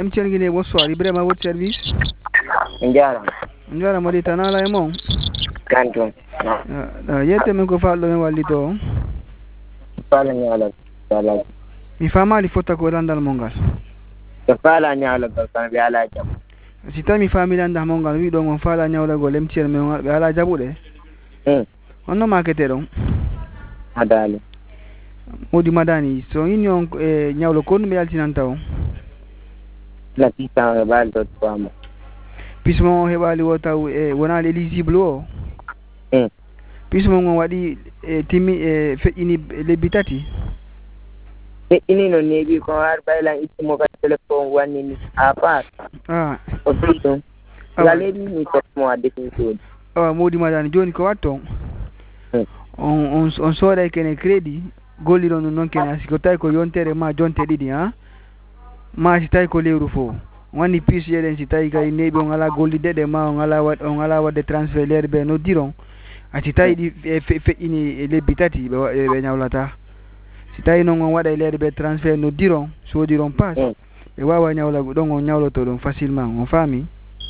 MTN Guinée, bonsoir. Ibrahim à votre service. Njara. Njara Marita Nala et mon. Kanto. Yete men ko fallo men wallito. Fala nyala. Fala. Mi fama li fota ko landal mongal. Fala nyala kan be ala jam. Si tawi mi faami landal mongal wi ɗon on faala ñawlagol MTN men ɓe ala jaɓuɗe. Honno makete ɗon. Adali. Modi madani so inni on ñawlo konnu ɓe yaltinanta on. La pista e baldo fama. Pismo on heɓali o taw wonali éligible o. Pismo on waɗi timmi feƴƴini lebbi tati. Feƴƴini no neeɓi ko har ɓaylan ittimo ka téléphone wannini à part. O ɗum yaleɗi mi tomo a définition. Modi madani joni ko watto on sooɗay kene crédit golliɗon ɗum noon kene siko tawi ko yontere ma jonte ɗiɗi ma si tawi ko lewru fof wani puce eɗen si tawi kay neeɓi on ala gollidde ɗe ma on ala wadde transfert leyɗe ɓe noddiron si tawi ɗi feƴƴini lebbi tati ɓe ñawlata si tawi noon on waɗa leyɗe ɓe transfert noddiron soodiron passe ɓe wawa ñawlago ɗon on ñawloto ɗum facilement on faami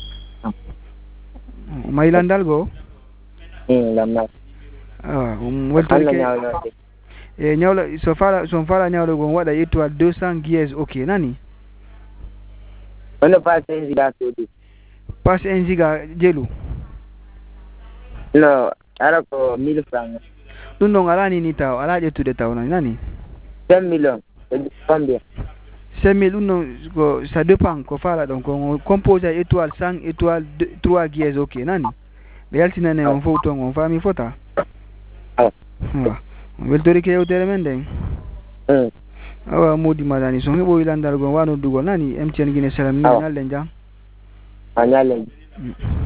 mayi landal goo lamma weltorike ñawla son faala ñawlugo on waɗa étoile 200 guies ok nani ono passe 1 giga soodi passe 1 giga jelu no ara ko 1000 francs ɗum ɗon ala nini taw ala ƴettude taw nani 5 millions combien 5000 ɗum ɗon ko ça dépend ko faala ɗon ko composé étoile 100 étoile 3 guies ok nani ɓe yaltinane on fof ton on faami fota weltorike yewtere men nden awa Modi madani son heɓoyi landal gon wa noddugol nani MTN Guinée salam ni ñallen jam a ñallen